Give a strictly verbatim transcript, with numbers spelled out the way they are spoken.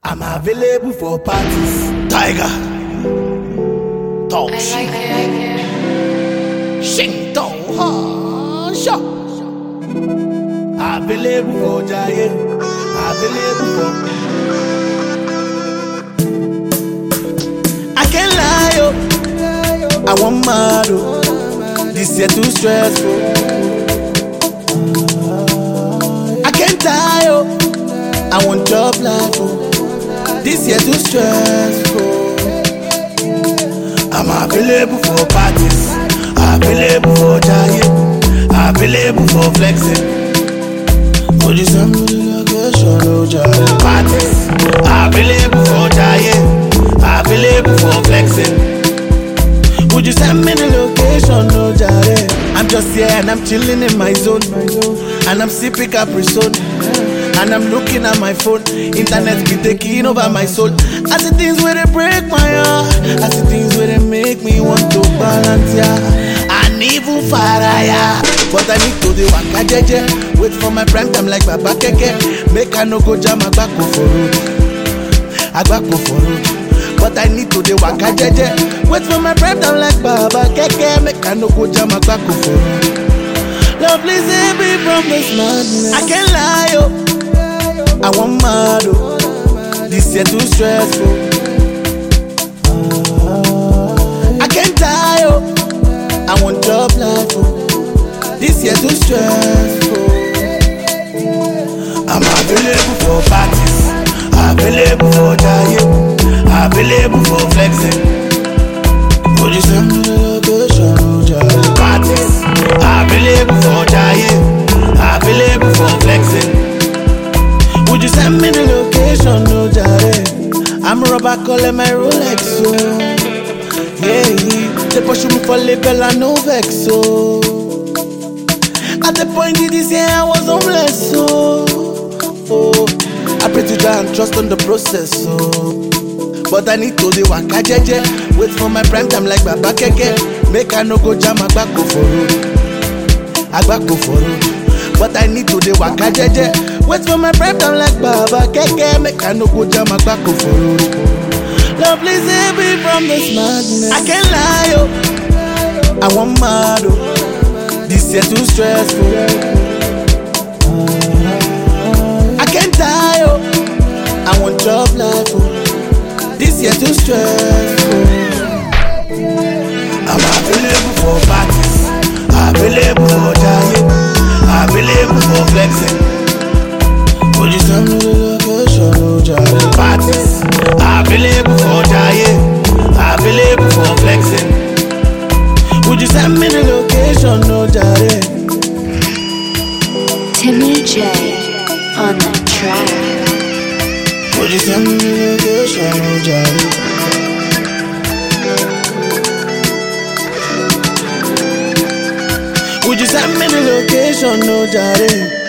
I'm available for parties. Tiger. Talk shit. Shing dong ha shot. Available for Jaye. Available for. I can't lie, yo. I want mad, oh. This year too stressful. I can't die, oh. I want job life, oh. This year too stressful. I'm available for parties, available for giant, available for flexing. Would you send me the location, oh giant? Parties, available for giant, available for flexing. Would you send me the location, oh giant? I'm just here and I'm chilling in my zone, and I'm sipping Capri-Sun. And I'm looking at my phone, internet be taking over my soul. I see things where they break my heart, I see things where they make me want to balance, yeah. And even fire, yeah. But I need to do waka jeje, wait for my prime time like Baba Keke. Make I no go jam agbako for road, agbako for road. But I need to do waka jeje, wait for my prime time like Baba Keke. Make I no go jam agbako for road. Lord, please save me from this madness. I can't lie, yo. I want mad, oh. This year too stressful. I can't die, oh. I want job life, oh. This year too stressful. I'm available for parties, available for giant, available for flexing. Would you send me the location, oh giant? Parties, available for giant, available for flexing. Would you send me the location, no jare? I'm a rubber calling my Rolex, so yeah, they push me for label and no vex, so at the point in this year I was homeless, so oh, I pray to God and trust on the process, so but I need to do waka jeje, wait for my prime time like Baba Keke. Make I no go jam agbako for road, agbako for road. But I need to do waka jeje, wait for my prime time like Baba Keke. Make I no go jam agbako for road. Lord, please save me from this madness. I can't lie, yo. I want mad, oh. This year too stressful. I can't die, yo. I want job life, oh. This year too stressful. I'm available for parties, available for giant, available for flexing. Would you send me the location, oh giant? Parties, available for giant, available for flexing. Would you send me the location, oh giant? Timmy J on the track. Would you send me the location, oh giant? Would you send me the location, no jare?